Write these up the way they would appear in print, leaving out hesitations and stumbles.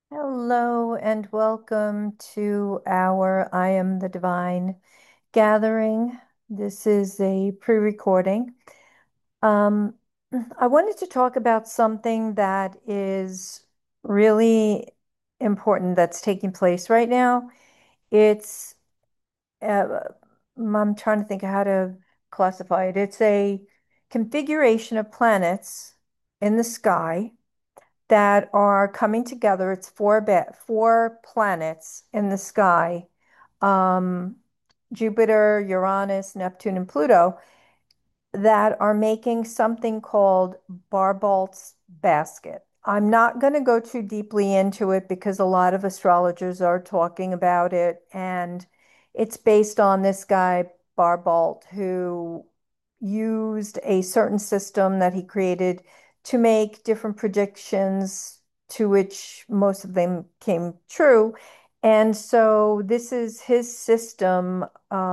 Hello and welcome to our I Am the Divine gathering. This is a pre-recording. Um, I wanted to talk about something that is really important that's taking place right now. It's, uh, I'm trying to think of how to classify it. It's a configuration of planets in the sky that are coming together. It's four planets in the sky, um, Jupiter, Uranus, Neptune, and Pluto, that are making something called Barbalt's basket. I'm not going to go too deeply into it because a lot of astrologers are talking about it, and it's based on this guy, Barbalt, who used a certain system that he created to make different predictions, to which most of them came true. And so this is his system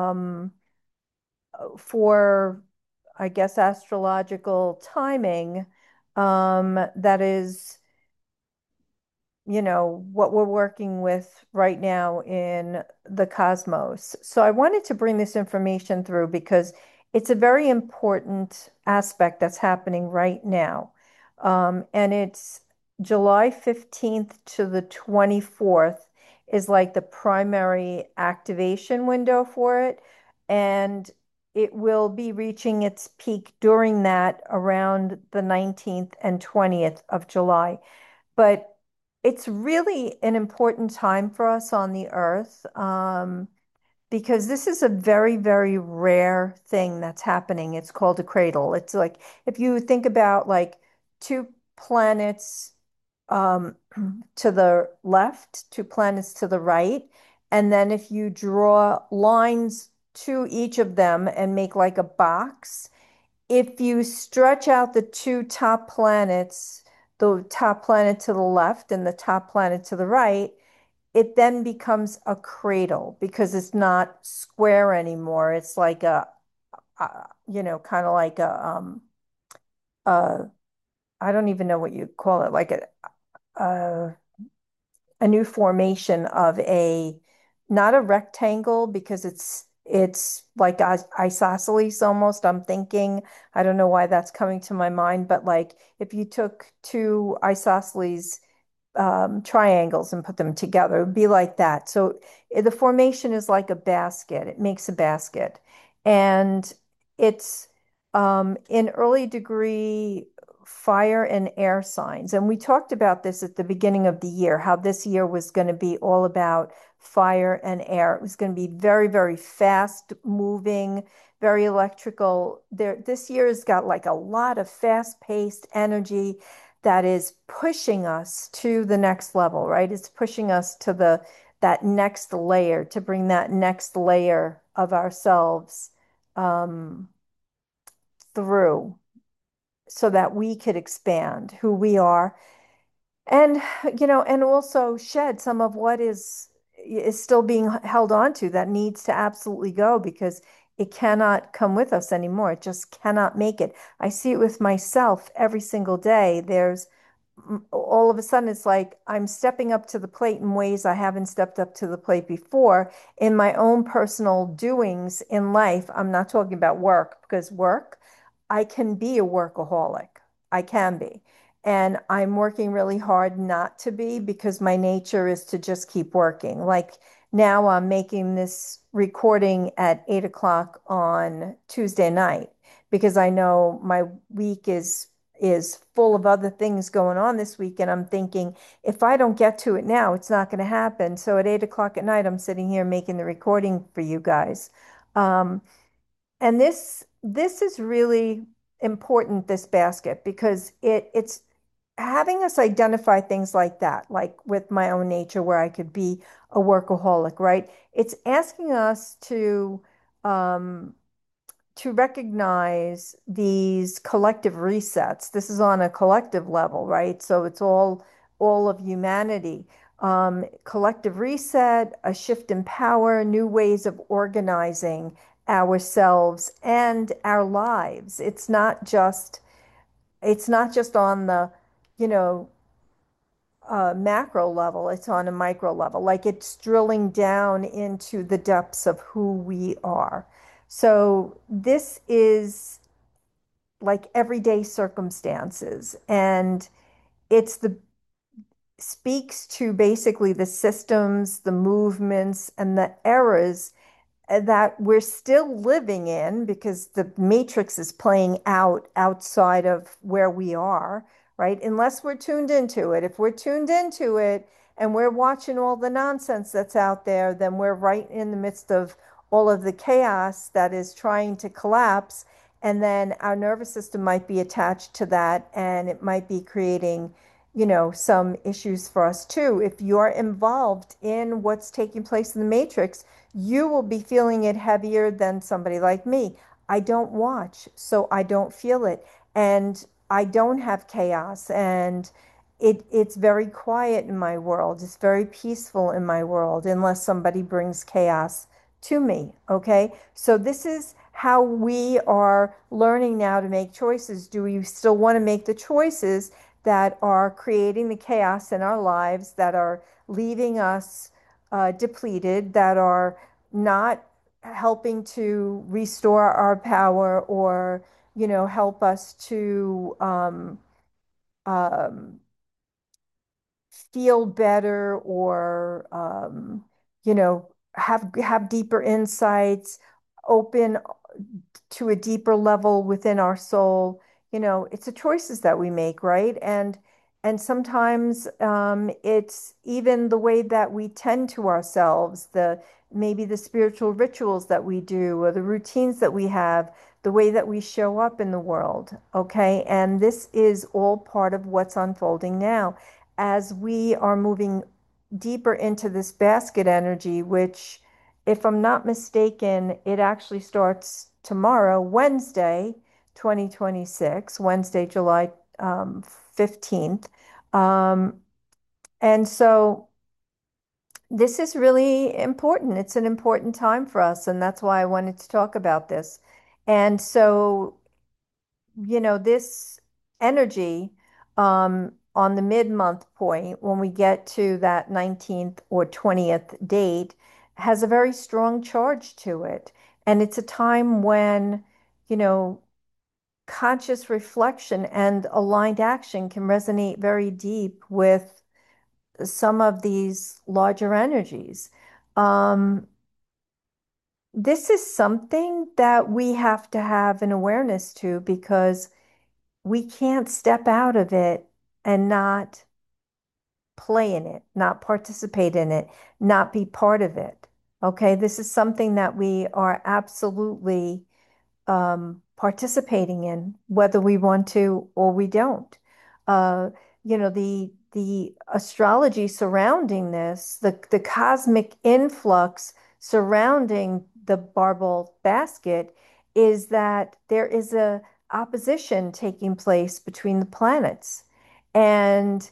for, I guess, astrological timing, that is, what we're working with right now in the cosmos. So I wanted to bring this information through because it's a very important aspect that's happening right now. And it's July 15th to the 24th is like the primary activation window for it. And it will be reaching its peak during that around the 19th and 20th of July. But it's really an important time for us on the earth, because this is a very, very rare thing that's happening. It's called a cradle. It's like if you think about like two planets um, to the left, two planets to the right, and then if you draw lines to each of them and make like a box, if you stretch out the two top planets, the top planet to the left and the top planet to the right, it then becomes a cradle because it's not square anymore. It's like kind of like uh, I don't even know what you call it, like a, a new formation of a, not a rectangle because it's like isosceles almost. I'm thinking, I don't know why that's coming to my mind, but like if you took two isosceles triangles and put them together, it would be like that. So the formation is like a basket. It makes a basket, and it's in early degree fire and air signs. And we talked about this at the beginning of the year, how this year was going to be all about fire and air. It was going to be very, very fast moving, very electrical. This year has got like a lot of fast paced energy that is pushing us to the next level, right? It's pushing us to that next layer, to bring that next layer of ourselves um, through so that we could expand who we are, and and also shed some of what is still being held on to, that needs to absolutely go because it cannot come with us anymore. It just cannot make it. I see it with myself every single day. There's all of a sudden it's like I'm stepping up to the plate in ways I haven't stepped up to the plate before in my own personal doings in life. I'm not talking about work, because work, I can be a workaholic. I can be. And I'm working really hard not to be, because my nature is to just keep working. Like now I'm making this recording at 8 o'clock on Tuesday night because I know my week is full of other things going on this week. And I'm thinking, if I don't get to it now, it's not going to happen. So at 8 o'clock at night, I'm sitting here making the recording for you guys. Um, and this is really important, this basket, because it's having us identify things like that, like with my own nature, where I could be a workaholic, right? It's asking us um, to recognize these collective resets. This is on a collective level, right? So it's all of humanity. Collective reset, a shift in power, new ways of organizing ourselves and our lives. It's not just on the, you know, a macro level, it's on a micro level. Like it's drilling down into the depths of who we are. So this is like everyday circumstances, and it's the speaks to basically the systems, the movements, and the eras that we're still living in because the matrix is playing out outside of where we are, right? Unless we're tuned into it. If we're tuned into it and we're watching all the nonsense that's out there, then we're right in the midst of all of the chaos that is trying to collapse. And then our nervous system might be attached to that, and it might be creating, some issues for us too. If you're involved in what's taking place in the matrix, you will be feeling it heavier than somebody like me. I don't watch, so I don't feel it. And I don't have chaos. And it's very quiet in my world. It's very peaceful in my world, unless somebody brings chaos to me. Okay. So this is how we are learning now to make choices. Do we still want to make the choices that are creating the chaos in our lives, that are leaving us depleted, that are not helping to restore our power, or help us to um, feel better, or have deeper insights, open to a deeper level within our soul. It's the choices that we make, right? And sometimes it's even the way that we tend to ourselves, the maybe the spiritual rituals that we do, or the routines that we have, the way that we show up in the world. Okay. And this is all part of what's unfolding now as we are moving deeper into this basket energy, which, if I'm not mistaken, it actually starts tomorrow, Wednesday, 2026, Wednesday, July 15th. Um, and so this is really important. It's an important time for us, and that's why I wanted to talk about this. And so this energy on the mid-month point, when we get to that 19th or 20th date, has a very strong charge to it. And it's a time when, you know, conscious reflection and aligned action can resonate very deep with some of these larger energies. Um, this is something that we have to have an awareness to, because we can't step out of it and not play in it, not participate in it, not be part of it. Okay, this is something that we are absolutely participating in, whether we want to or we don't. Uh, the astrology surrounding this, the cosmic influx surrounding the barbal basket, is that there is a opposition taking place between the planets. And,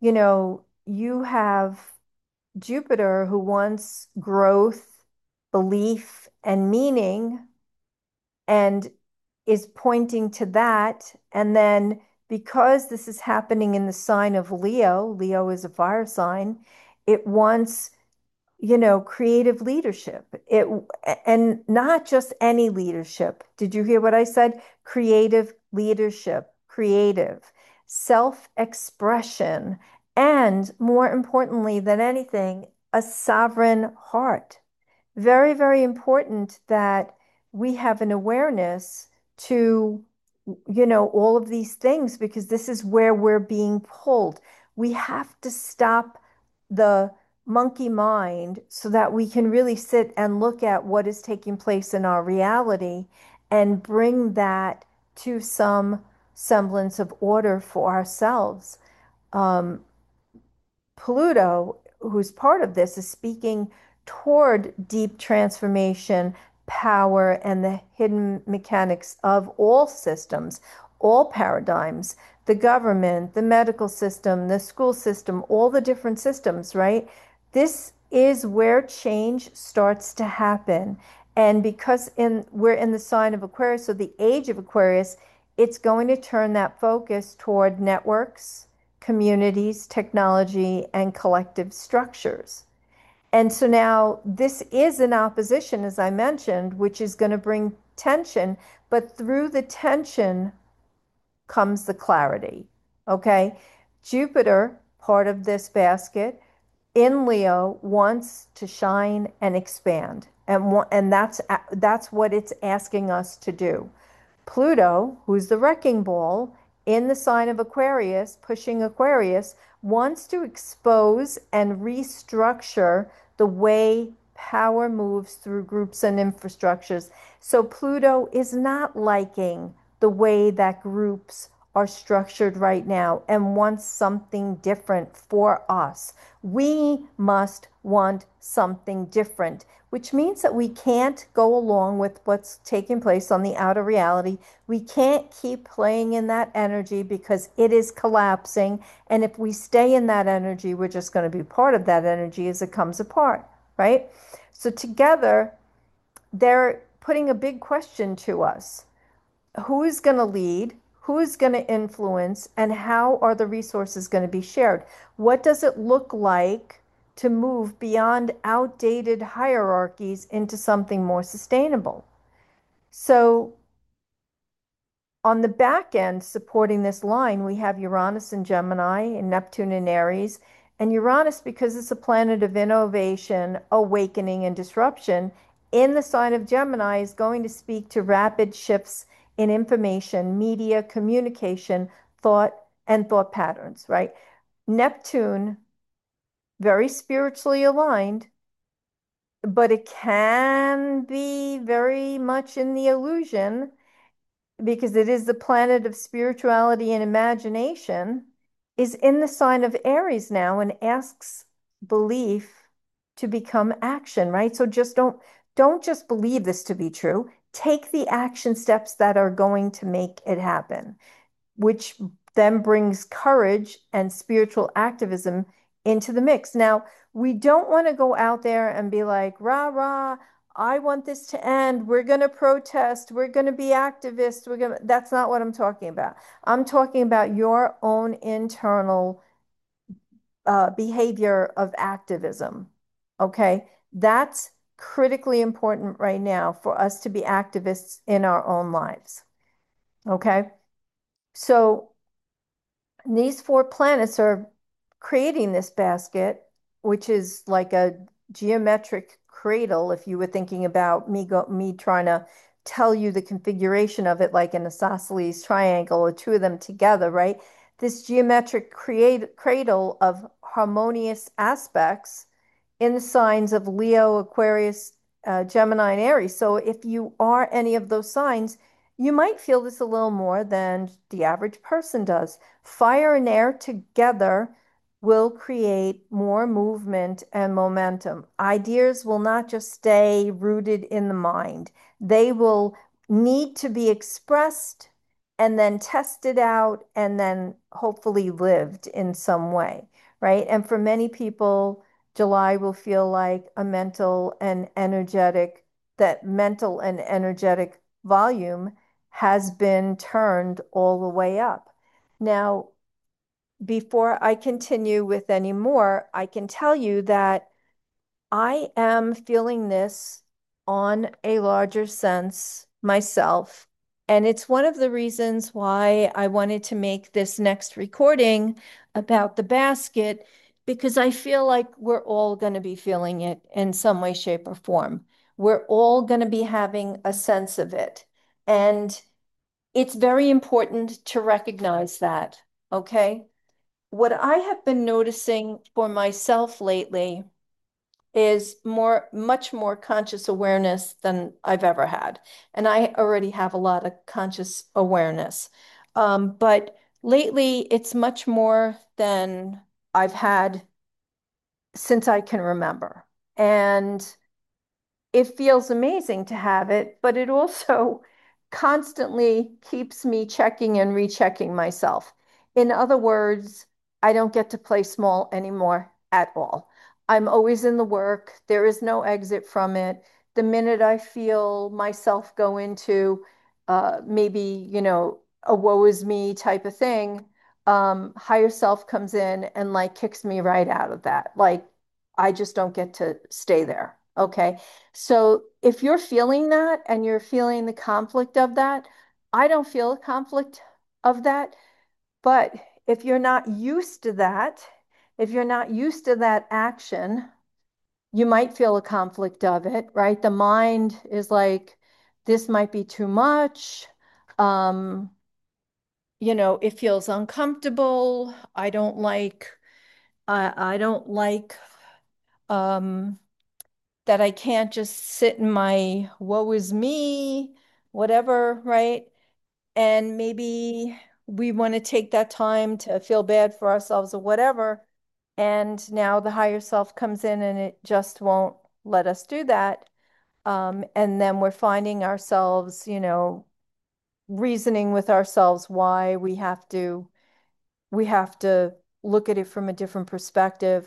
you have Jupiter, who wants growth, belief, and meaning, and is pointing to that. And then, because this is happening in the sign of Leo, Leo is a fire sign, it wants, creative leadership. And not just any leadership. Did you hear what I said? Creative leadership, creative, self-expression, and more importantly than anything, a sovereign heart. Very, very important that we have an awareness to, all of these things, because this is where we're being pulled. We have to stop the monkey mind so that we can really sit and look at what is taking place in our reality and bring that to some semblance of order for ourselves. Um, Pluto, who's part of this, is speaking toward deep transformation, power, and the hidden mechanics of all systems, all paradigms, the government, the medical system, the school system, all the different systems, right? This is where change starts to happen. And because we're in the sign of Aquarius, so the age of Aquarius, it's going to turn that focus toward networks, communities, technology, and collective structures. And so now this is an opposition, as I mentioned, which is going to bring tension, but through the tension comes the clarity. Okay. Jupiter, part of this basket in Leo, wants to shine and expand. And that's what it's asking us to do. Pluto, who's the wrecking ball in the sign of Aquarius, pushing Aquarius, wants to expose and restructure the way power moves through groups and infrastructures. So Pluto is not liking the way that groups are structured right now and wants something different for us. We must want something different, which means that we can't go along with what's taking place on the outer reality. We can't keep playing in that energy because it is collapsing. And if we stay in that energy, we're just going to be part of that energy as it comes apart, right? So together, they're putting a big question to us. Who's going to lead? Who's going to influence? And how are the resources going to be shared? What does it look like to move beyond outdated hierarchies into something more sustainable? So on the back end, supporting this line, we have Uranus in Gemini and Neptune in Aries. And Uranus, because it's a planet of innovation, awakening, and disruption, in the sign of Gemini, is going to speak to rapid shifts in information, media, communication, thought, and thought patterns, right? Neptune, very spiritually aligned, but it can be very much in the illusion because it is the planet of spirituality and imagination, is in the sign of Aries now and asks belief to become action, right? So just don't just believe this to be true. Take the action steps that are going to make it happen, which then brings courage and spiritual activism into the mix. Now, we don't want to go out there and be like, rah, rah, I want this to end. We're going to protest. We're going to be activists. That's not what I'm talking about. I'm talking about your own internal behavior of activism. Okay. That's critically important right now for us to be activists in our own lives. Okay. So these four planets are creating this basket, which is like a geometric cradle. If you were thinking about me trying to tell you the configuration of it, like an isosceles triangle or two of them together, right? This geometric cradle of harmonious aspects in the signs of Leo, Aquarius, Gemini, and Aries. So if you are any of those signs, you might feel this a little more than the average person does. Fire and air together will create more movement and momentum. Ideas will not just stay rooted in the mind, they will need to be expressed and then tested out and then hopefully lived in some way, right? And for many people, July will feel like a mental and energetic volume has been turned all the way up. Now, before I continue with any more, I can tell you that I am feeling this on a larger sense myself. And it's one of the reasons why I wanted to make this next recording about the basket, because I feel like we're all going to be feeling it in some way, shape, or form. We're all going to be having a sense of it. And it's very important to recognize that. Okay. What I have been noticing for myself lately is much more conscious awareness than I've ever had. And I already have a lot of conscious awareness. But lately, it's much more than I've had since I can remember. And it feels amazing to have it, but it also constantly keeps me checking and rechecking myself. In other words, I don't get to play small anymore at all. I'm always in the work. There is no exit from it. The minute I feel myself go into maybe, a woe is me type of thing, higher self comes in and like kicks me right out of that. Like I just don't get to stay there. Okay. So if you're feeling that and you're feeling the conflict of that, I don't feel a conflict of that. But if you're not used to that, if you're not used to that action, you might feel a conflict of it, right? The mind is like, this might be too much. Um, it feels uncomfortable. I don't like um that I can't just sit in my woe is me, whatever, right? And maybe we want to take that time to feel bad for ourselves or whatever. And now the higher self comes in and it just won't let us do that. And then we're finding ourselves, reasoning with ourselves why we have to look at it from a different perspective.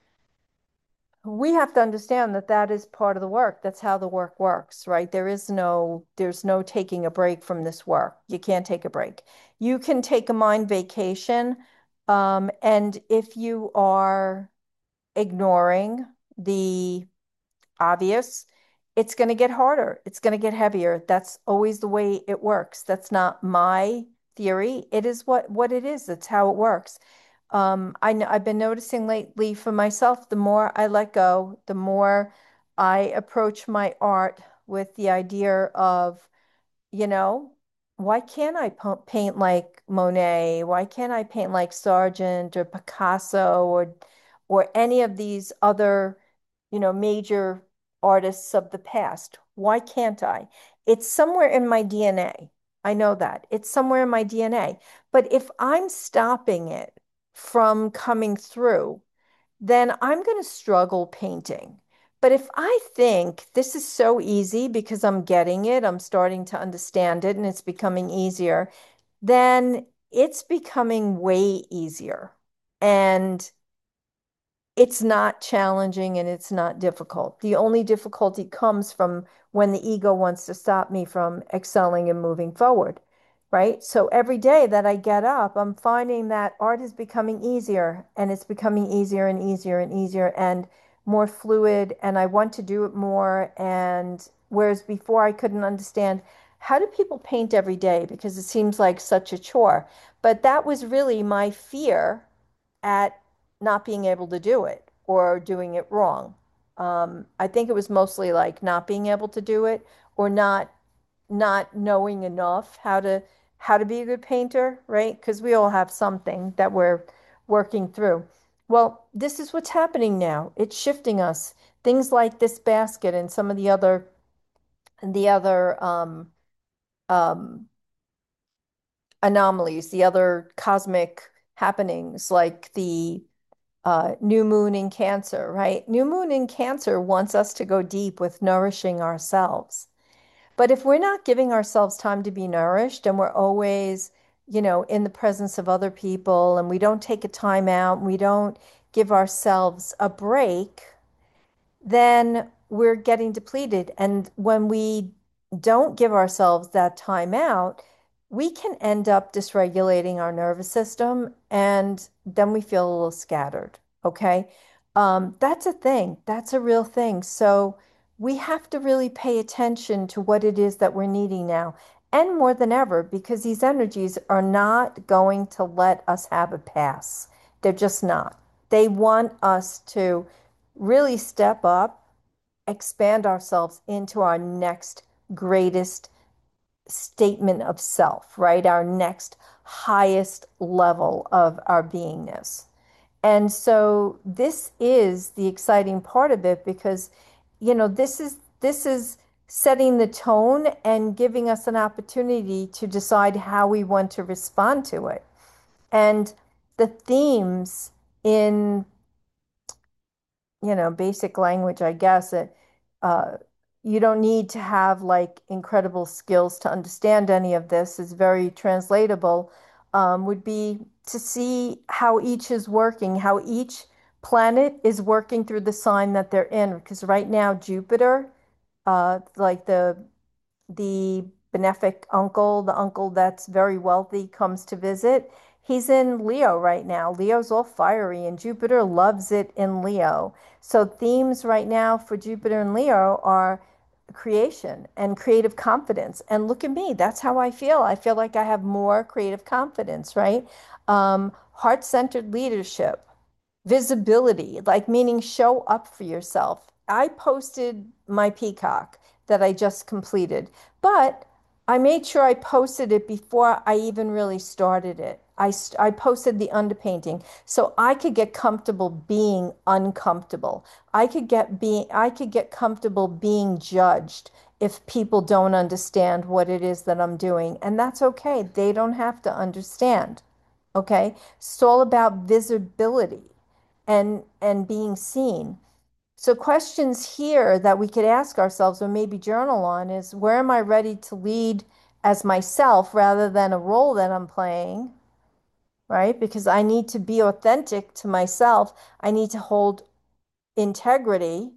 We have to understand that that is part of the work. That's how the work works, right? There's no taking a break from this work. You can't take a break. You can take a mind vacation, and if you are ignoring the obvious, it's going to get harder. It's going to get heavier. That's always the way it works. That's not my theory. It is what it is. That's how it works. I've been noticing lately for myself, the more I let go, the more I approach my art with the idea of, you know, why can't I paint like Monet? Why can't I paint like Sargent or Picasso or any of these other, major artists of the past? Why can't I? It's somewhere in my DNA. I know that. It's somewhere in my DNA. But if I'm stopping it from coming through, then I'm going to struggle painting. But if I think this is so easy because I'm getting it, I'm starting to understand it, and it's becoming easier, then it's becoming way easier. And it's not challenging and it's not difficult. The only difficulty comes from when the ego wants to stop me from excelling and moving forward, right? So every day that I get up, I'm finding that art is becoming easier and it's becoming easier and easier and easier and more fluid. And I want to do it more. And whereas before I couldn't understand how do people paint every day because it seems like such a chore. But that was really my fear at not being able to do it or doing it wrong. I think it was mostly like not being able to do it or not knowing enough how to be a good painter, right? Because we all have something that we're working through. Well, this is what's happening now. It's shifting us. Things like this basket and some of the other um, anomalies, the other cosmic happenings, like the new moon in Cancer, right? New moon in Cancer wants us to go deep with nourishing ourselves. But if we're not giving ourselves time to be nourished and we're always, in the presence of other people and we don't take a time out, and we don't give ourselves a break, then we're getting depleted. And when we don't give ourselves that time out, we can end up dysregulating our nervous system and then we feel a little scattered. Okay. That's a thing. That's a real thing. So we have to really pay attention to what it is that we're needing now. And more than ever, because these energies are not going to let us have a pass. They're just not. They want us to really step up, expand ourselves into our next greatest statement of self, right? Our next highest level of our beingness. And so this is the exciting part of it because, this is setting the tone and giving us an opportunity to decide how we want to respond to it. And the themes in basic language, I guess it, uh, you don't need to have like incredible skills to understand any of this. It's very translatable. Would be to see how each is working, how each planet is working through the sign that they're in. Because right now, Jupiter, like the benefic uncle, the uncle that's very wealthy, comes to visit. He's in Leo right now. Leo's all fiery, and Jupiter loves it in Leo. So, themes right now for Jupiter and Leo are creation and creative confidence. And look at me, that's how I feel. I feel like I have more creative confidence, right? Heart-centered leadership, visibility, like meaning show up for yourself. I posted my peacock that I just completed, but I made sure I posted it before I even really started it. I posted the underpainting so I could get comfortable being uncomfortable. I could get comfortable being judged if people don't understand what it is that I'm doing. And that's okay. They don't have to understand. Okay? It's all about visibility and being seen. So questions here that we could ask ourselves or maybe journal on is where am I ready to lead as myself rather than a role that I'm playing, right? Because I need to be authentic to myself. I need to hold integrity,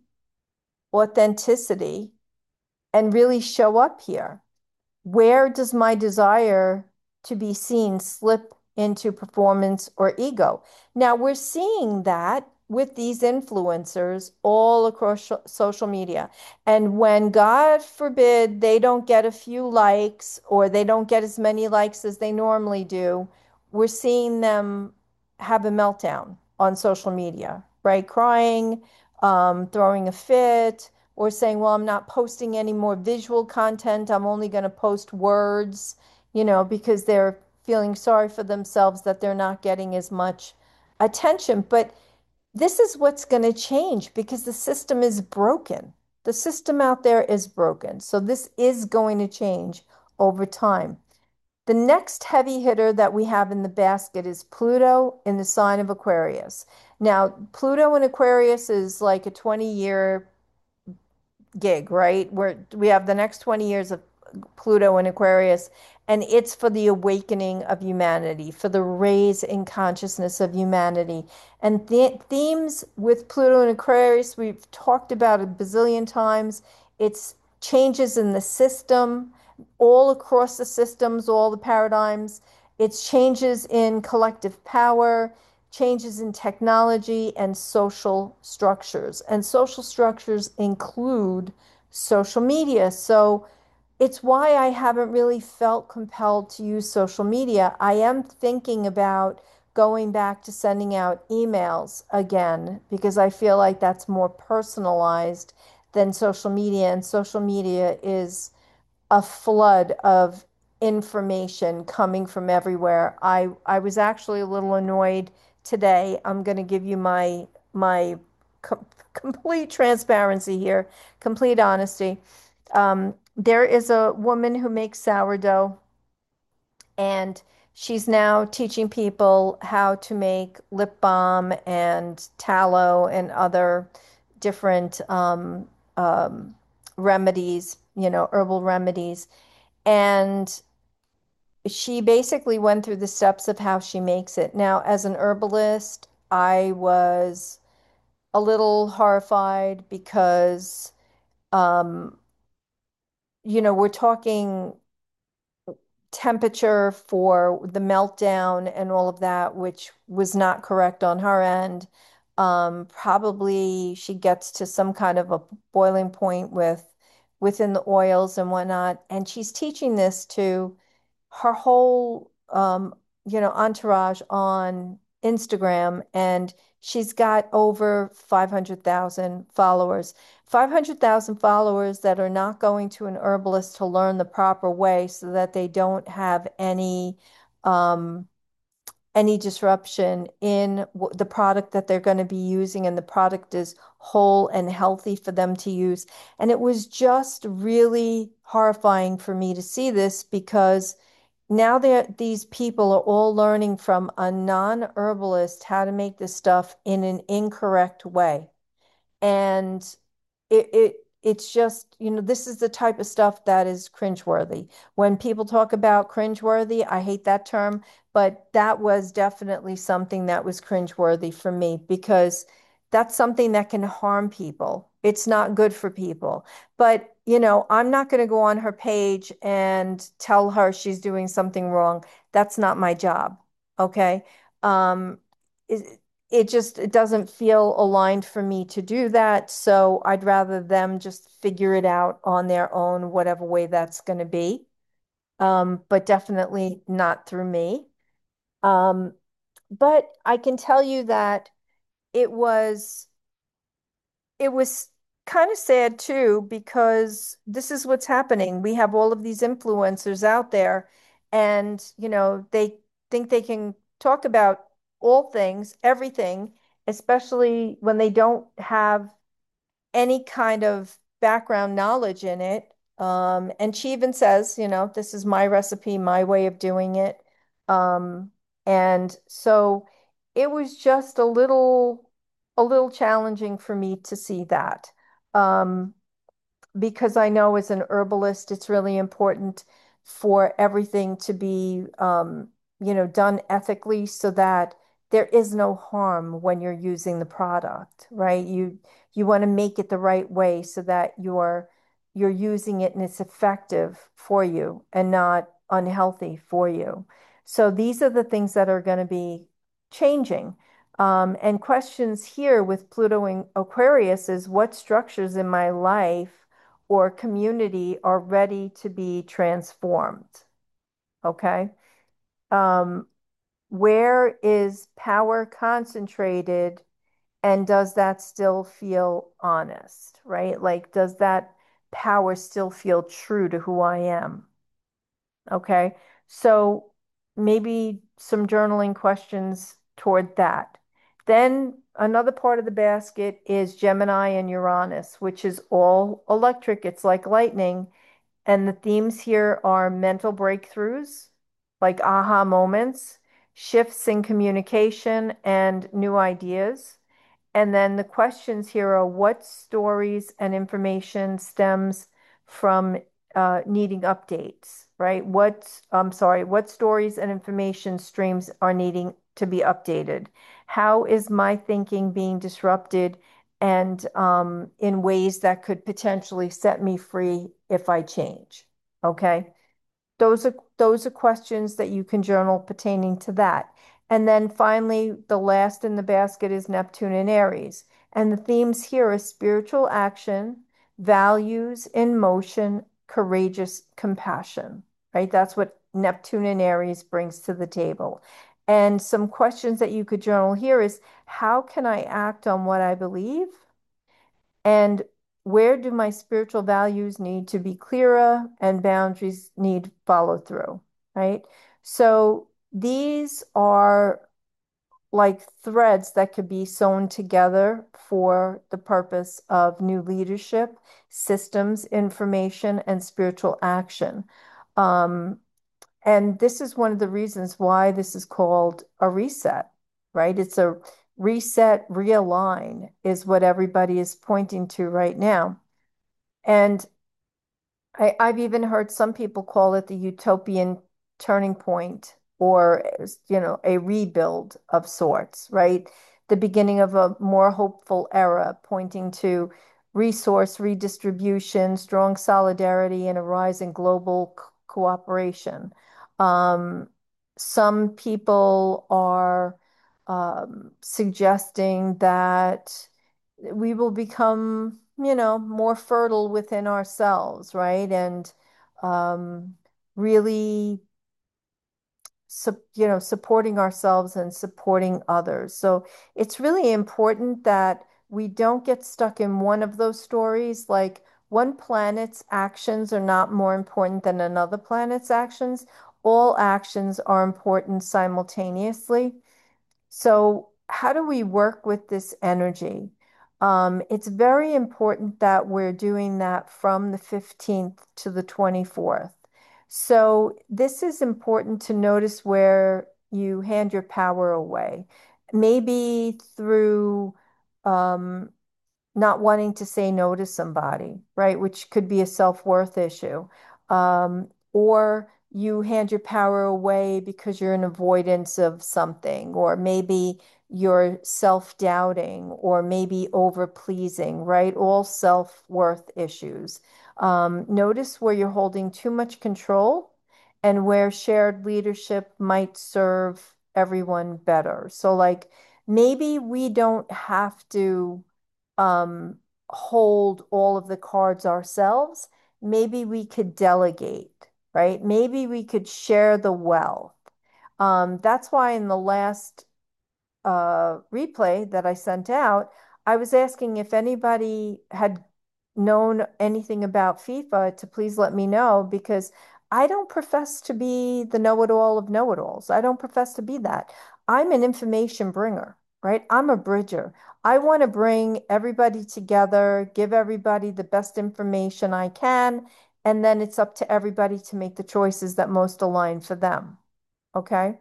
authenticity, and really show up here. Where does my desire to be seen slip into performance or ego? Now, we're seeing that with these influencers all across social media. And when, God forbid, they don't get a few likes or they don't get as many likes as they normally do, we're seeing them have a meltdown on social media, right? Crying, throwing a fit, or saying, well, I'm not posting any more visual content. I'm only going to post words, because they're feeling sorry for themselves that they're not getting as much attention. But this is what's going to change because the system is broken. The system out there is broken. So this is going to change over time. The next heavy hitter that we have in the basket is Pluto in the sign of Aquarius. Now, Pluto in Aquarius is like a 20-year gig, right? Where we have the next 20 years of Pluto in Aquarius, and it's for the awakening of humanity, for the raise in consciousness of humanity. And themes with Pluto in Aquarius, we've talked about a bazillion times. It's changes in the system, all across the systems, all the paradigms. It's changes in collective power, changes in technology and social structures. And social structures include social media. So it's why I haven't really felt compelled to use social media. I am thinking about going back to sending out emails again because I feel like that's more personalized than social media. And social media is a flood of information coming from everywhere. I was actually a little annoyed today. I'm going to give you my complete transparency here, complete honesty. There is a woman who makes sourdough, and she's now teaching people how to make lip balm and tallow and other different remedies, herbal remedies. And she basically went through the steps of how she makes it. Now, as an herbalist, I was a little horrified because, um, we're talking temperature for the meltdown and all of that, which was not correct on her end. Probably she gets to some kind of a boiling point within the oils and whatnot. And she's teaching this to her whole entourage on Instagram, and she's got over 500,000 followers. 500,000 followers that are not going to an herbalist to learn the proper way so that they don't have um, any disruption in the product that they're going to be using, and the product is whole and healthy for them to use. And it was just really horrifying for me to see this because now these people are all learning from a non-herbalist how to make this stuff in an incorrect way. And it's just, this is the type of stuff that is cringeworthy. When people talk about cringeworthy, I hate that term, but that was definitely something that was cringeworthy for me because that's something that can harm people. It's not good for people. But, I'm not going to go on her page and tell her she's doing something wrong. That's not my job. Okay. Um, it, it doesn't feel aligned for me to do that. So I'd rather them just figure it out on their own, whatever way that's going to be. But definitely not through me. Um, but I can tell you that it was it was kind of sad too, because this is what's happening. We have all of these influencers out there, and they think they can talk about all things, everything, especially when they don't have any kind of background knowledge in it. And she even says, this is my recipe, my way of doing it. And so it was just a little challenging for me to see that. Um, because I know as an herbalist, it's really important for everything to be, done ethically so that there is no harm when you're using the product, right? You want to make it the right way so that you're using it and it's effective for you and not unhealthy for you. So these are the things that are going to be changing. And questions here with Pluto and Aquarius is what structures in my life or community are ready to be transformed. Okay. Um, where is power concentrated, and does that still feel honest, right? Like, does that power still feel true to who I am? Okay. So maybe some journaling questions toward that. Then another part of the basket is Gemini and Uranus, which is all electric. It's like lightning. And the themes here are mental breakthroughs, like aha moments, shifts in communication, and new ideas. And then the questions here are what stories and information stems from needing updates, right? What stories and information streams are needing to be updated? How is my thinking being disrupted and in ways that could potentially set me free if I change? Okay. Those are questions that you can journal pertaining to that. And then finally, the last in the basket is Neptune and Aries. And the themes here are spiritual action, values in motion, courageous compassion, right? That's what Neptune and Aries brings to the table. And some questions that you could journal here is how can I act on what I believe? And where do my spiritual values need to be clearer and boundaries need follow through, right? So these are like threads that could be sewn together for the purpose of new leadership, systems, information, and spiritual action. Um, and this is one of the reasons why this is called a reset, right? It's a reset, realign is what everybody is pointing to right now. And I've even heard some people call it the utopian turning point or, a rebuild of sorts, right? The beginning of a more hopeful era, pointing to resource redistribution, strong solidarity, and a rise in global cooperation. Um, some people are suggesting that we will become, more fertile within ourselves, right? And um, really, supporting ourselves and supporting others. So it's really important that we don't get stuck in one of those stories. Like one planet's actions are not more important than another planet's actions. All actions are important simultaneously. So, how do we work with this energy? It's very important that we're doing that from the 15th to the 24th. So, this is important to notice where you hand your power away. Maybe through um, not wanting to say no to somebody, right? Which could be a self-worth issue. Or you hand your power away because you're in avoidance of something, or maybe you're self-doubting, or maybe over-pleasing, right? All self-worth issues. Notice where you're holding too much control and where shared leadership might serve everyone better. So like maybe we don't have to um, hold all of the cards ourselves. Maybe we could delegate, right? Maybe we could share the wealth. That's why in the last replay that I sent out, I was asking if anybody had known anything about FIFA to please let me know because I don't profess to be the know-it-all of know-it-alls. I don't profess to be that. I'm an information bringer, right? I'm a bridger. I want to bring everybody together, give everybody the best information I can, and then it's up to everybody to make the choices that most align for them. Okay?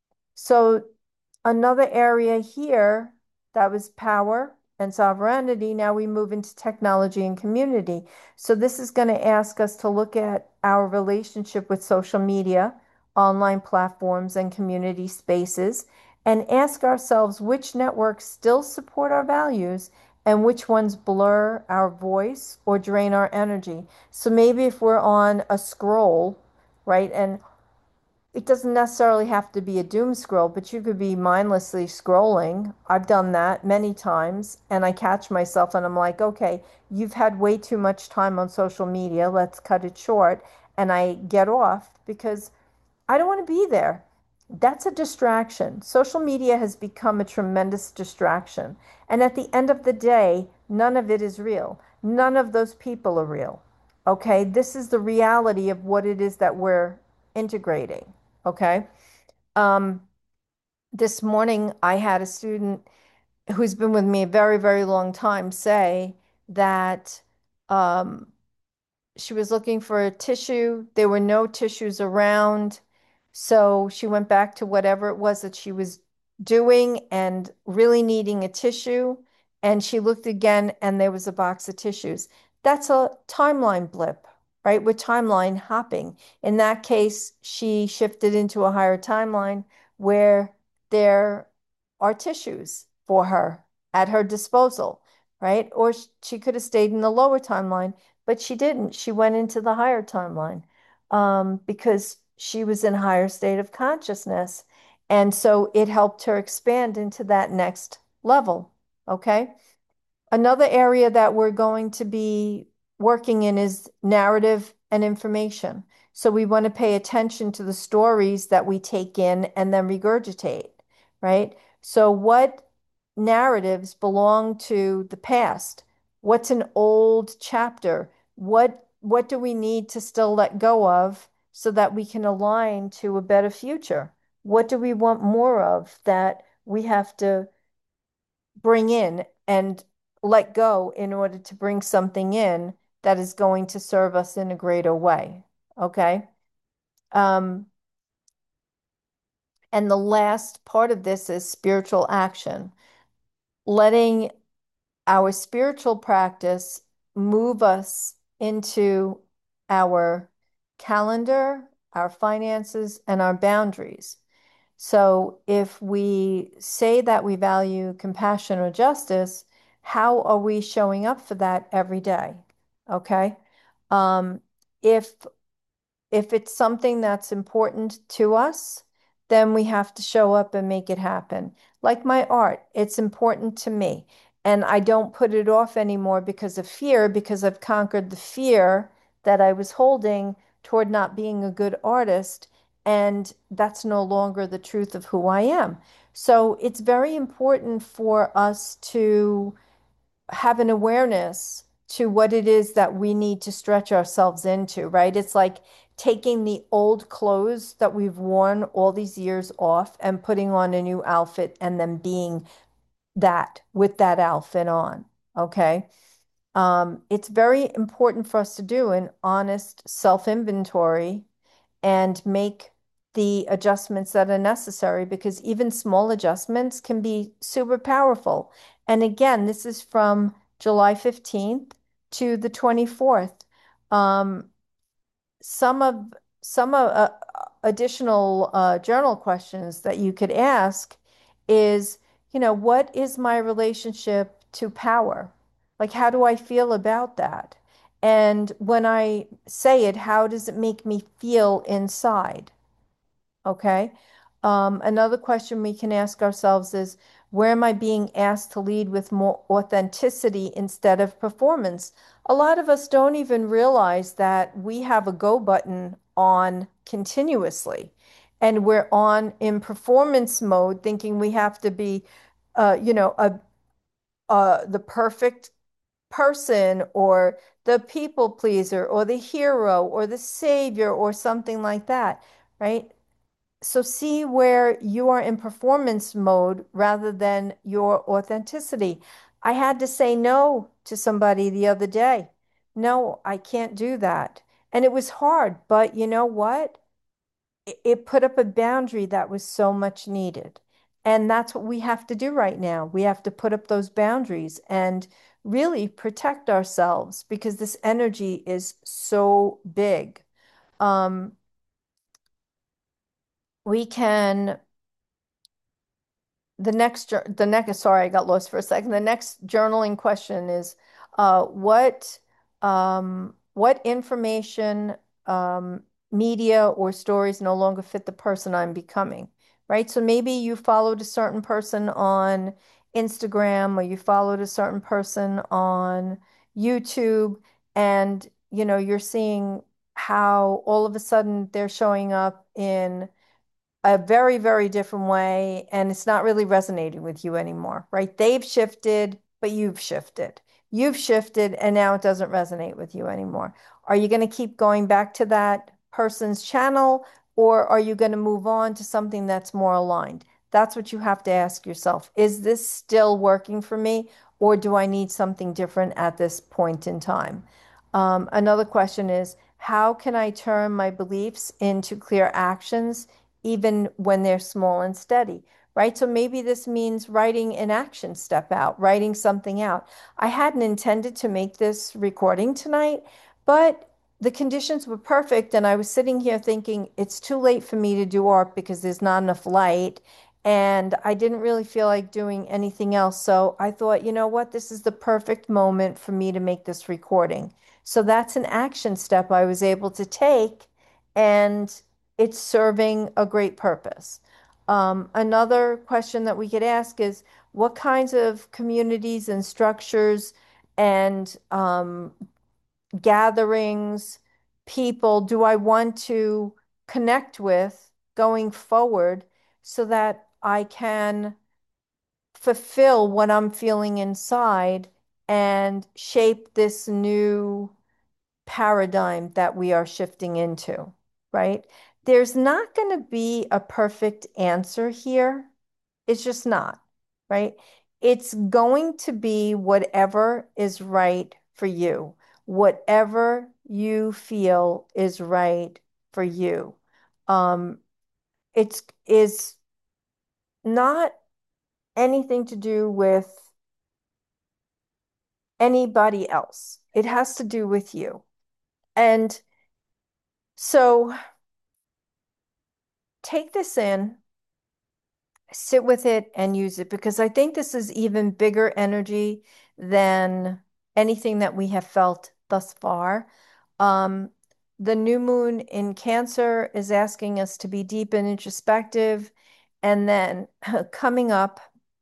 So another area here that was power and sovereignty. Now we move into technology and community. So this is going to ask us to look at our relationship with social media, online platforms, and community spaces, and ask ourselves which networks still support our values and which ones blur our voice or drain our energy. So maybe if we're on a scroll, right, and it doesn't necessarily have to be a doom scroll, but you could be mindlessly scrolling. I've done that many times, and I catch myself and I'm like, okay, you've had way too much time on social media. Let's cut it short. And I get off because I don't want to be there. That's a distraction. Social media has become a tremendous distraction. And at the end of the day, none of it is real. None of those people are real. Okay, this is the reality of what it is that we're integrating. Okay. Um, this morning, I had a student who's been with me a very, very long time say that um, she was looking for a tissue. There were no tissues around. So she went back to whatever it was that she was doing and really needing a tissue. And she looked again and there was a box of tissues. That's a timeline blip, right? With timeline hopping. In that case, she shifted into a higher timeline where there are tissues for her at her disposal, right? Or she could have stayed in the lower timeline, but she didn't. She went into the higher timeline because she was in higher state of consciousness. And so it helped her expand into that next level. Okay. Another area that we're going to be working in is narrative and information. So we want to pay attention to the stories that we take in and then regurgitate, right? So what narratives belong to the past? What's an old chapter? What do we need to still let go of so that we can align to a better future? What do we want more of that we have to bring in and let go in order to bring something in that is going to serve us in a greater way. Okay. Um, and the last part of this is spiritual action, letting our spiritual practice move us into our calendar, our finances, and our boundaries. So if we say that we value compassion or justice, how are we showing up for that every day? Okay. Um, if if it's something that's important to us, then we have to show up and make it happen. Like my art, it's important to me. And I don't put it off anymore because of fear, because I've conquered the fear that I was holding toward not being a good artist. And that's no longer the truth of who I am. So it's very important for us to have an awareness to what it is that we need to stretch ourselves into, right? It's like taking the old clothes that we've worn all these years off and putting on a new outfit and then being that with that outfit on. Okay. It's very important for us to do an honest self-inventory and make the adjustments that are necessary because even small adjustments can be super powerful. And again, this is from July 15th to the 24th. Um, some of some additional journal questions that you could ask is, what is my relationship to power? Like, how do I feel about that? And when I say it, how does it make me feel inside? Okay. Another question we can ask ourselves is, where am I being asked to lead with more authenticity instead of performance? A lot of us don't even realize that we have a go button on continuously, and we're on in performance mode, thinking we have to be, you know, the perfect person or the people pleaser or the hero or the savior or something like that, right? So see where you are in performance mode rather than your authenticity. I had to say no to somebody the other day. No, I can't do that. And it was hard, but you know what? It put up a boundary that was so much needed. And that's what we have to do right now. We have to put up those boundaries and really protect ourselves because this energy is so big. Um, we can sorry, I got lost for a second. The next journaling question is what what information, um, media or stories no longer fit the person I'm becoming, right? So maybe you followed a certain person on Instagram or you followed a certain person on YouTube, and you're seeing how all of a sudden they're showing up in a very, very different way, and it's not really resonating with you anymore, right? They've shifted, but you've shifted. You've shifted, and now it doesn't resonate with you anymore. Are you going to keep going back to that person's channel, or are you going to move on to something that's more aligned? That's what you have to ask yourself. Is this still working for me, or do I need something different at this point in time? Another question is, how can I turn my beliefs into clear actions even when they're small and steady, right? So maybe this means writing an action step out, writing something out. I hadn't intended to make this recording tonight, but the conditions were perfect. And I was sitting here thinking it's too late for me to do art because there's not enough light. And I didn't really feel like doing anything else. So I thought, you know what? This is the perfect moment for me to make this recording. So that's an action step I was able to take. And it's serving a great purpose. Another question that we could ask is what kinds of communities and structures and gatherings, people do I want to connect with going forward so that I can fulfill what I'm feeling inside and shape this new paradigm that we are shifting into, right? There's not going to be a perfect answer here. It's just not, right? It's going to be whatever is right for you, whatever you feel is right for you. Um, it's is not anything to do with anybody else. It has to do with you. And so take this in, sit with it and use it because I think this is even bigger energy than anything that we have felt thus far. Um, the new moon in Cancer is asking us to be deep and introspective. And then coming up,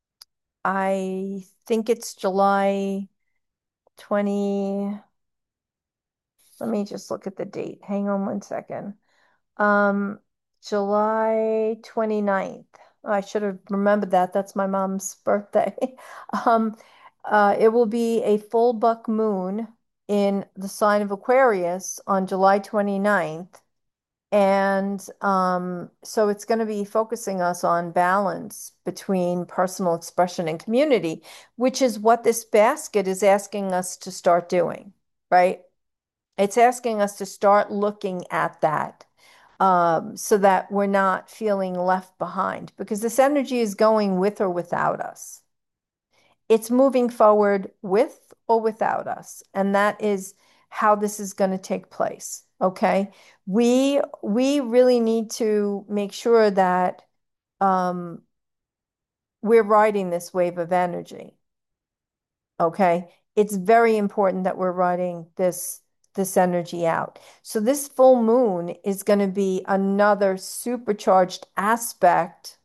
I think it's July 20. Let me just look at the date. Hang on one second. Um, July 29th. I should have remembered that. That's my mom's birthday. Um, it will be a full buck moon in the sign of Aquarius on July 29th. And so it's going to be focusing us on balance between personal expression and community, which is what this basket is asking us to start doing, right? It's asking us to start looking at that so that we're not feeling left behind because this energy is going with or without us. It's moving forward with or without us. And that is how this is going to take place. Okay. We really need to make sure that um, we're riding this wave of energy. Okay. It's very important that we're riding this this energy out. So this full moon is going to be another supercharged aspect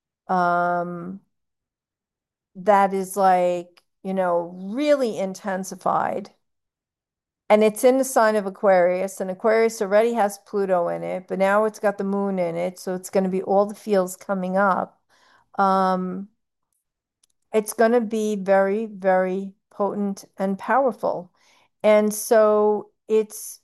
that is like, really intensified. And it's in the sign of Aquarius, and Aquarius already has Pluto in it, but now it's got the moon in it, so it's going to be all the feels coming up. Um, it's going to be very, very potent and powerful. And so it's,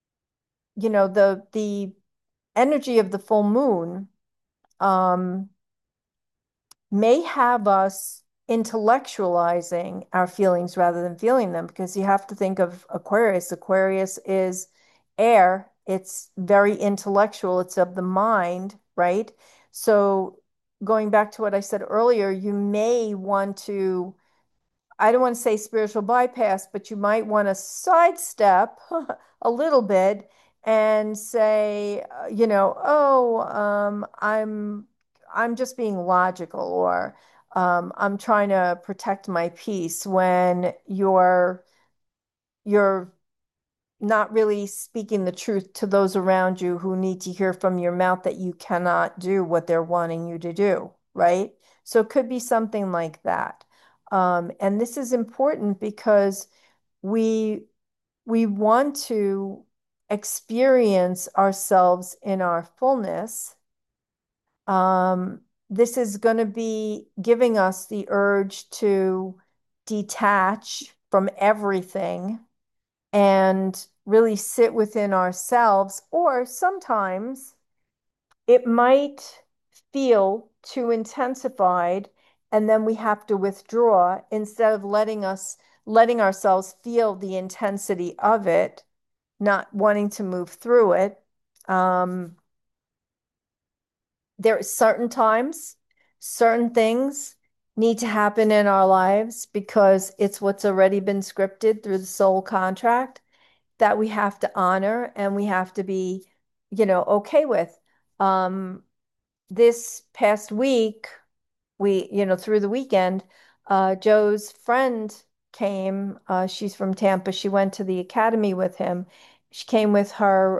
the energy of the full moon um, may have us intellectualizing our feelings rather than feeling them, because you have to think of Aquarius. Aquarius is air, it's very intellectual, it's of the mind, right? So, going back to what I said earlier, you may want to, I don't want to say spiritual bypass, but you might want to sidestep a little bit and say, oh, I'm just being logical, or I'm trying to protect my peace, when you're not really speaking the truth to those around you who need to hear from your mouth that you cannot do what they're wanting you to do, right? So it could be something like that. And this is important because we we want to experience ourselves in our fullness. This is going to be giving us the urge to detach from everything and really sit within ourselves, or sometimes it might feel too intensified, and then we have to withdraw instead of letting ourselves feel the intensity of it, not wanting to move through it. Um, there are certain times, certain things need to happen in our lives because it's what's already been scripted through the soul contract, that we have to honor and we have to be, okay with. Um, this past week, through the weekend, Joe's friend came. She's from Tampa. She went to the academy with him. She came with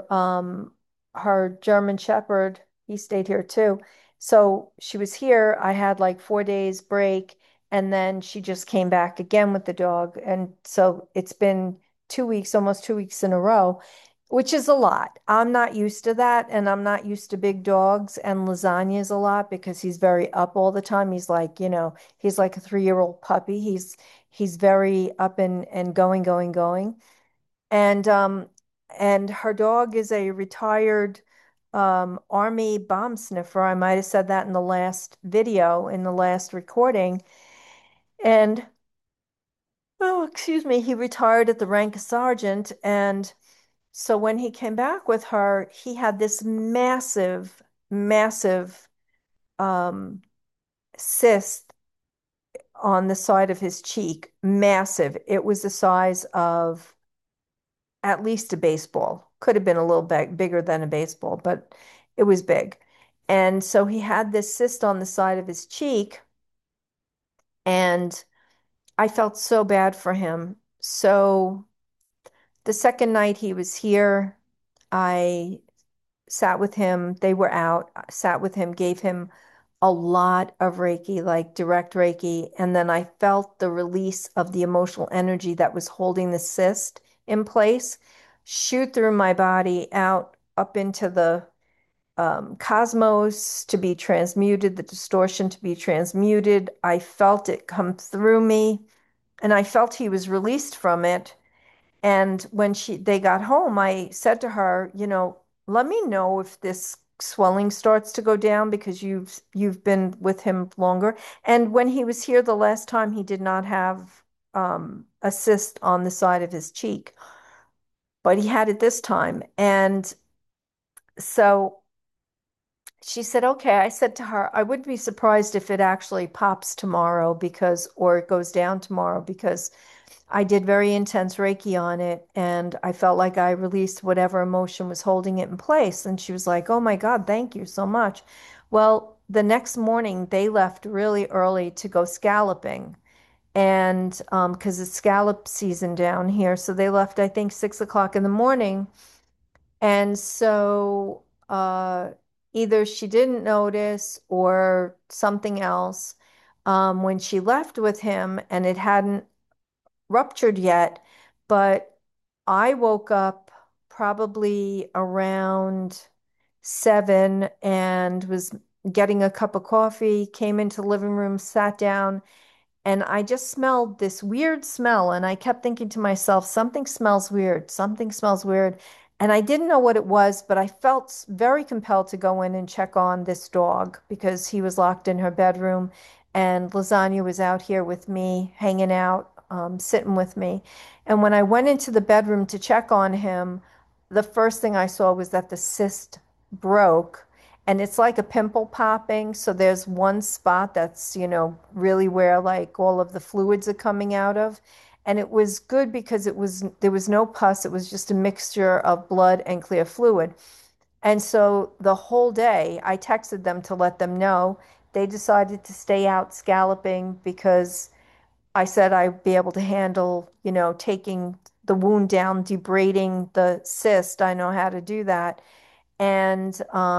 her German Shepherd. He stayed here too. So she was here. I had like 4 days break, and then she just came back again with the dog. And so it's been 2 weeks, almost 2 weeks in a row, which is a lot. I'm not used to that, and I'm not used to big dogs and lasagnas a lot because he's very up all the time. He's like, he's like a 3-year-old puppy. He's very up and going, going, going. And and her dog is a retired army bomb sniffer. I might have said that in the last video, in the last recording. And oh, excuse me, he retired at the rank of sergeant, and so when he came back with her, he had this massive, massive um, cyst on the side of his cheek. Massive. It was the size of at least a baseball. Could have been a little bit bigger than a baseball, but it was big. And so he had this cyst on the side of his cheek, and I felt so bad for him. So the second night he was here, I sat with him. They were out, sat with him, gave him a lot of Reiki, like direct Reiki. And then I felt the release of the emotional energy that was holding the cyst in place shoot through my body out up into the cosmos to be transmuted, the distortion to be transmuted. I felt it come through me, and I felt he was released from it. And when they got home, I said to her, let me know if this swelling starts to go down because you've been with him longer. And when he was here the last time, he did not have a cyst on the side of his cheek, but he had it this time. And so she said, okay. I said to her, I wouldn't be surprised if it actually pops tomorrow, or it goes down tomorrow, because I did very intense Reiki on it, and I felt like I released whatever emotion was holding it in place. And she was like, oh my God, thank you so much. Well, the next morning they left really early to go scalloping. and because it's scallop season down here, so they left, I think, 6 o'clock in the morning. And so either she didn't notice or something else when she left with him, and it hadn't ruptured yet. But I woke up probably around 7 and was getting a cup of coffee, came into the living room, sat down, and I just smelled this weird smell. And I kept thinking to myself, something smells weird, something smells weird. And I didn't know what it was, but I felt very compelled to go in and check on this dog because he was locked in her bedroom. And Lasagna was out here with me, hanging out, sitting with me. And when I went into the bedroom to check on him, the first thing I saw was that the cyst broke, and it's like a pimple popping. So there's one spot that's, really where like all of the fluids are coming out of. And it was good because there was no pus. It was just a mixture of blood and clear fluid. And so the whole day I texted them to let them know. They decided to stay out scalloping because I said I'd be able to handle, taking the wound down, debriding the cyst. I know how to do that. And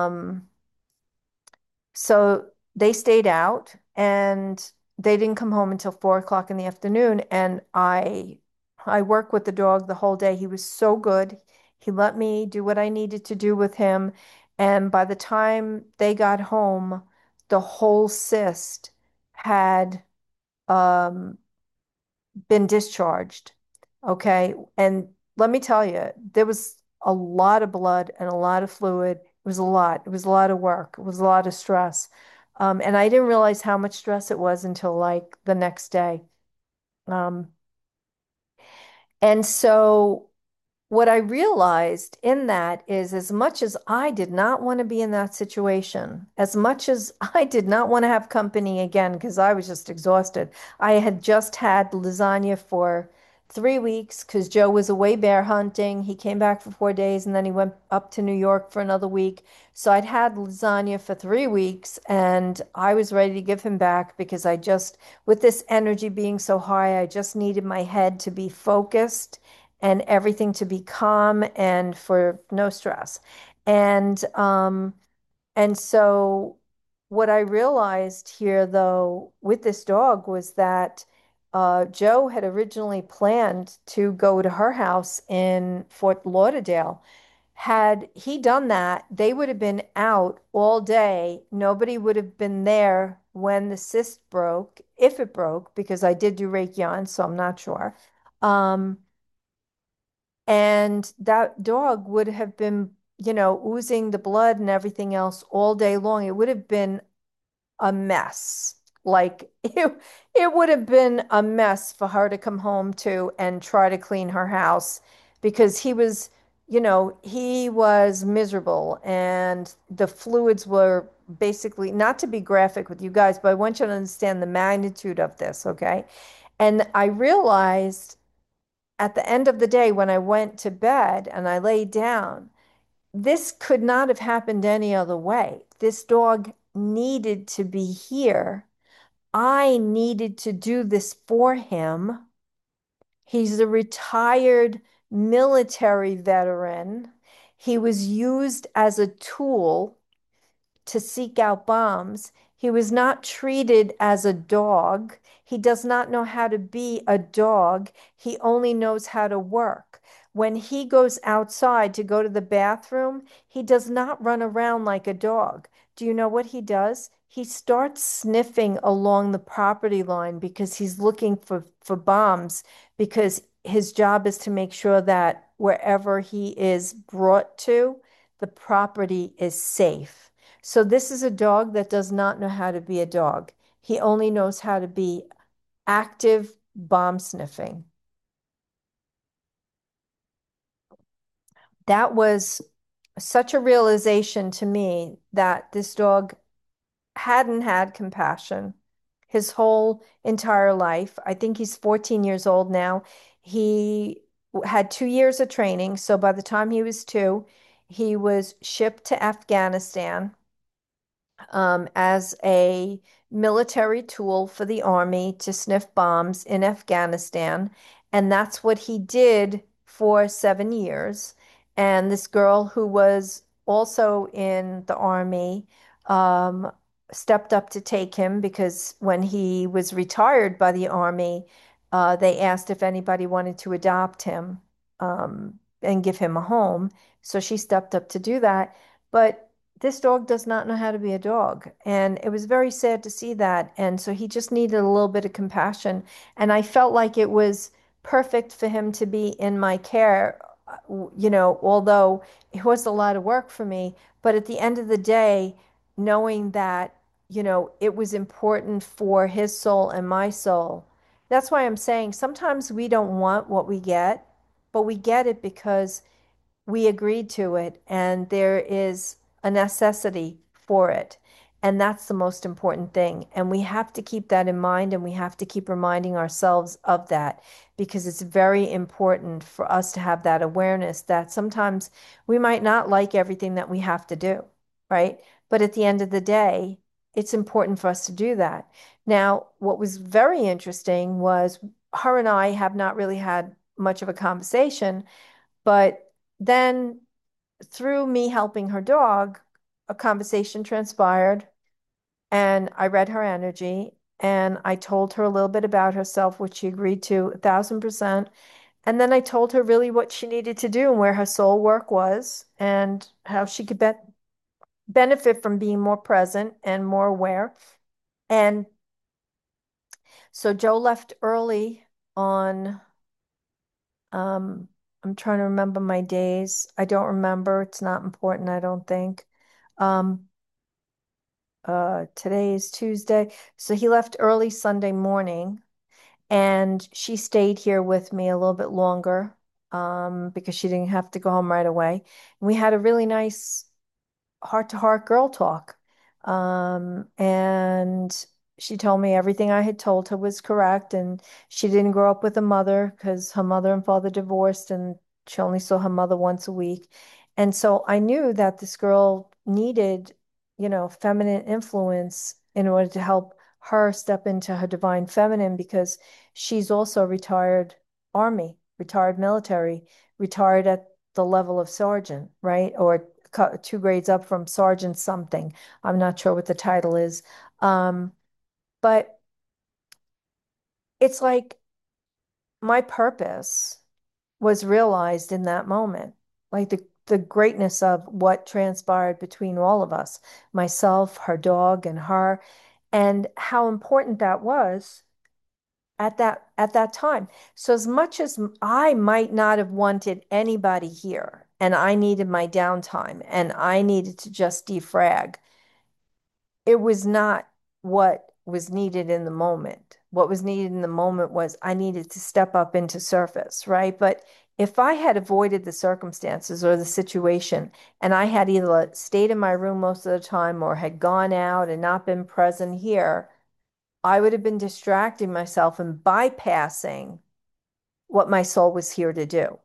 so they stayed out and they didn't come home until 4 o'clock in the afternoon. And I worked with the dog the whole day. He was so good. He let me do what I needed to do with him. And by the time they got home, the whole cyst had um, been discharged. Okay. And let me tell you, there was a lot of blood and a lot of fluid. It was a lot. It was a lot of work. It was a lot of stress. And I didn't realize how much stress it was until like the next day. Um, and so what I realized in that is as much as I did not want to be in that situation, as much as I did not want to have company again because I was just exhausted. I had just had lasagna for 3 weeks because Joe was away bear hunting. He came back for 4 days and then he went up to New York for another week. So I'd had lasagna for 3 weeks and I was ready to give him back because with this energy being so high, I just needed my head to be focused and everything to be calm and for no stress. And so what I realized here though with this dog was that Joe had originally planned to go to her house in Fort Lauderdale. Had he done that, they would have been out all day. Nobody would have been there when the cyst broke, if it broke, because I did do Reiki on, so I'm not sure. Um, and that dog would have been, oozing the blood and everything else all day long. It would have been a mess. Like it would have been a mess for her to come home to and try to clean her house because he was miserable and the fluids were basically, not to be graphic with you guys, but I want you to understand the magnitude of this, okay? And I realized at the end of the day, when I went to bed and I laid down, this could not have happened any other way. This dog needed to be here. I needed to do this for him. He's a retired military veteran. He was used as a tool to seek out bombs. He was not treated as a dog. He does not know how to be a dog. He only knows how to work. When he goes outside to go to the bathroom, he does not run around like a dog. Do you know what he does? He starts sniffing along the property line because he's looking for bombs, because his job is to make sure that wherever he is brought to, the property is safe. So this is a dog that does not know how to be a dog. He only knows how to be active bomb sniffing. That was such a realization to me that this dog hadn't had compassion his whole entire life. I think he's 14 years old now. He had 2 years of training. So by the time he was two, he was shipped to Afghanistan as a military tool for the army to sniff bombs in Afghanistan. And that's what he did for 7 years. And this girl who was also in the army um, stepped up to take him because when he was retired by the army, they asked if anybody wanted to adopt him and give him a home. So she stepped up to do that. But this dog does not know how to be a dog. And it was very sad to see that. And so he just needed a little bit of compassion. And I felt like it was perfect for him to be in my care, although it was a lot of work for me. But at the end of the day, knowing that, it was important for his soul and my soul. That's why I'm saying sometimes we don't want what we get, but we get it because we agreed to it and there is a necessity for it. And that's the most important thing. And we have to keep that in mind and we have to keep reminding ourselves of that because it's very important for us to have that awareness that sometimes we might not like everything that we have to do, right? But at the end of the day, it's important for us to do that. Now, what was very interesting was her and I have not really had much of a conversation, but then through me helping her dog, a conversation transpired and I read her energy and I told her a little bit about herself, which she agreed to 1,000%. And then I told her really what she needed to do and where her soul work was and how she could benefit from being more present and more aware. And so Joe left early on. Um, I'm trying to remember my days. I don't remember. It's not important, I don't think. Um, Today is Tuesday. So he left early Sunday morning and she stayed here with me a little bit longer, because she didn't have to go home right away. And we had a really nice heart to heart girl talk. And she told me everything I had told her was correct. And she didn't grow up with a mother because her mother and father divorced and she only saw her mother once a week. And so I knew that this girl needed, feminine influence in order to help her step into her divine feminine because she's also retired army, retired military, retired at the level of sergeant, right? Or two grades up from sergeant something. I'm not sure what the title is. Um, but it's like my purpose was realized in that moment, like the greatness of what transpired between all of us, myself, her dog, and her, and how important that was at that time. So as much as I might not have wanted anybody here, and I needed my downtime, and I needed to just defrag, it was not what was needed in the moment. What was needed in the moment was I needed to step up into surface, right? But if I had avoided the circumstances or the situation and I had either stayed in my room most of the time or had gone out and not been present here, I would have been distracting myself and bypassing what my soul was here to do.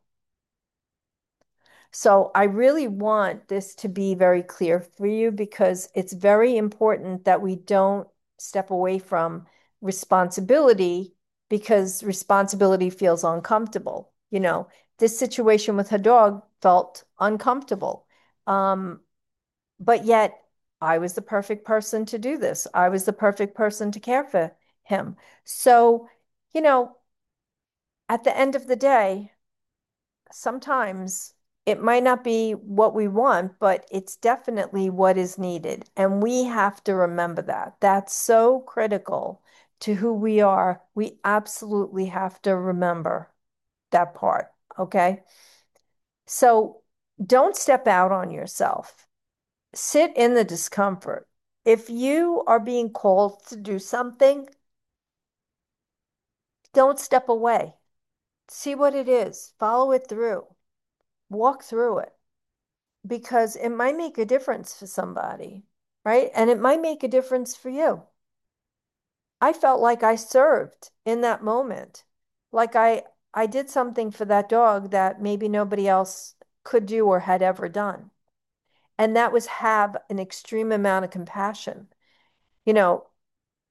So I really want this to be very clear for you because it's very important that we don't step away from responsibility because responsibility feels uncomfortable. This situation with her dog felt uncomfortable. Um, but yet I was the perfect person to do this. I was the perfect person to care for him. So, you know, at the end of the day, sometimes it might not be what we want, but it's definitely what is needed. And we have to remember that. That's so critical to who we are. We absolutely have to remember that part. Okay. So don't step out on yourself. Sit in the discomfort. If you are being called to do something, don't step away. See what it is, follow it through, walk through it. Because it might make a difference for somebody, right? And it might make a difference for you. I felt like I served in that moment. Like I did something for that dog that maybe nobody else could do or had ever done. And that was have an extreme amount of compassion. You know,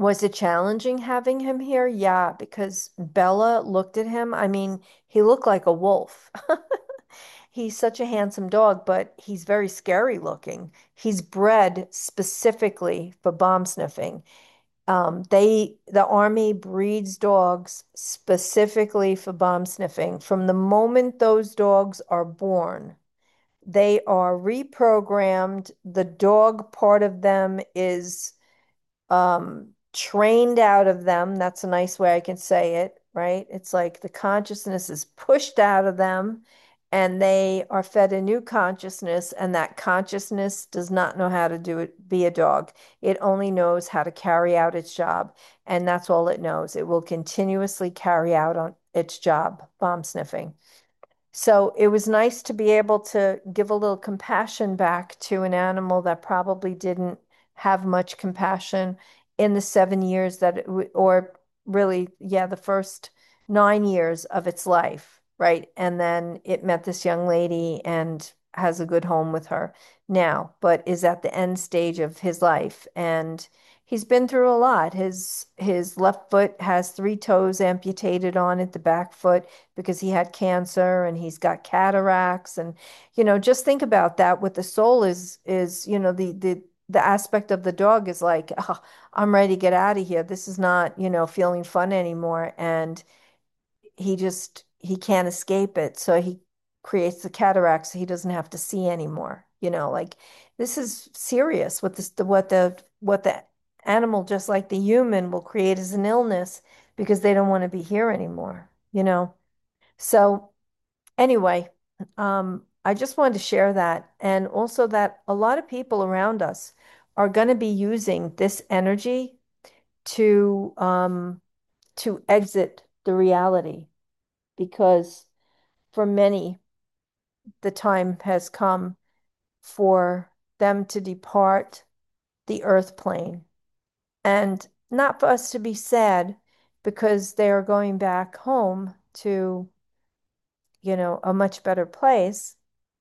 Was it challenging having him here? Yeah, because Bella looked at him. I mean, he looked like a wolf. He's such a handsome dog, but he's very scary looking. He's bred specifically for bomb sniffing. The army breeds dogs specifically for bomb sniffing. From the moment those dogs are born, they are reprogrammed. The dog part of them is trained out of them. That's a nice way I can say it, right? It's like the consciousness is pushed out of them and they are fed a new consciousness, and that consciousness does not know how to do it, be a dog. It only knows how to carry out its job, and that's all it knows. It will continuously carry out on its job, bomb sniffing. So it was nice to be able to give a little compassion back to an animal that probably didn't have much compassion in the 7 years or really, yeah, the first 9 years of its life, right? And then it met this young lady and has a good home with her now, but is at the end stage of his life. And he's been through a lot. His left foot has three toes amputated on it, the back foot because he had cancer and he's got cataracts. And just think about that. What the soul is the aspect of the dog is like, oh, I'm ready to get out of here. This is not feeling fun anymore. And he can't escape it, so he creates the cataract so he doesn't have to see anymore. Like, this is serious. What the animal, just like the human, will create as an illness because they don't want to be here anymore. So anyway, I just wanted to share that, and also that a lot of people around us are going to be using this energy to exit the reality, because for many, the time has come for them to depart the earth plane, and not for us to be sad because they are going back home to a much better place.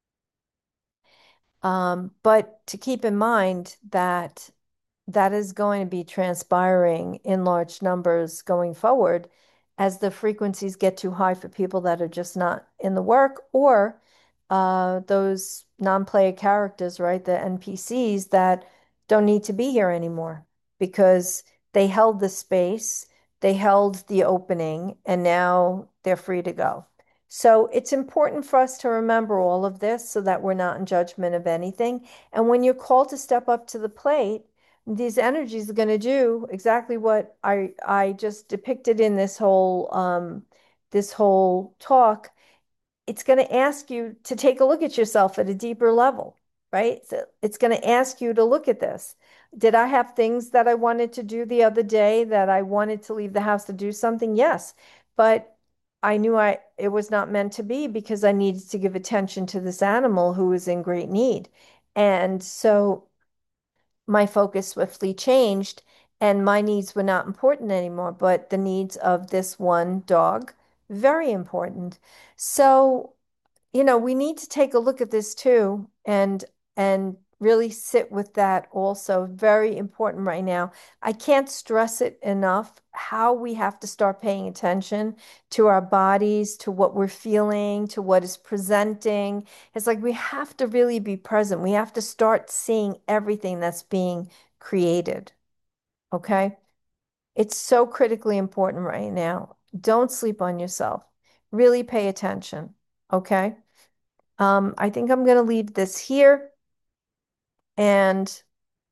But to keep in mind that that is going to be transpiring in large numbers going forward as the frequencies get too high for people that are just not in the work, or those non-player characters, right? The NPCs that don't need to be here anymore because they held the space, they held the opening, and now they're free to go. So it's important for us to remember all of this so that we're not in judgment of anything. And when you're called to step up to the plate, these energies are going to do exactly what I just depicted in this whole talk. It's going to ask you to take a look at yourself at a deeper level, right? So it's going to ask you to look at this. Did I have things that I wanted to do the other day that I wanted to leave the house to do something? Yes, but I knew it was not meant to be because I needed to give attention to this animal who was in great need. And so my focus swiftly changed, and my needs were not important anymore, but the needs of this one dog, very important. So, we need to take a look at this too, and really sit with that also. Very important right now. I can't stress it enough how we have to start paying attention to our bodies, to what we're feeling, to what is presenting. It's like we have to really be present. We have to start seeing everything that's being created. Okay? It's so critically important right now. Don't sleep on yourself. Really pay attention. Okay? I think I'm going to leave this here. And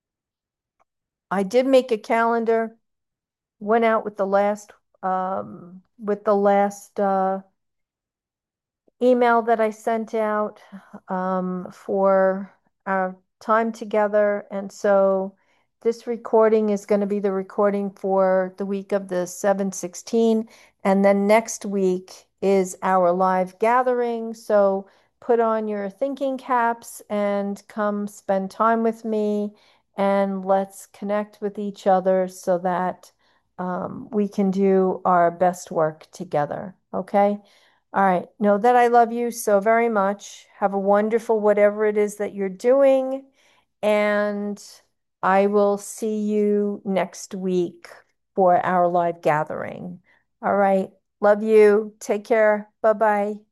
I did make a calendar, went out with the last email that I sent out for our time together. And so this recording is going to be the recording for the week of the 7/16. And then next week is our live gathering. So put on your thinking caps and come spend time with me, and let's connect with each other so that we can do our best work together. Okay? All right. Know that I love you so very much. Have a wonderful whatever it is that you're doing. And I will see you next week for our live gathering. All right. Love you. Take care. Bye bye.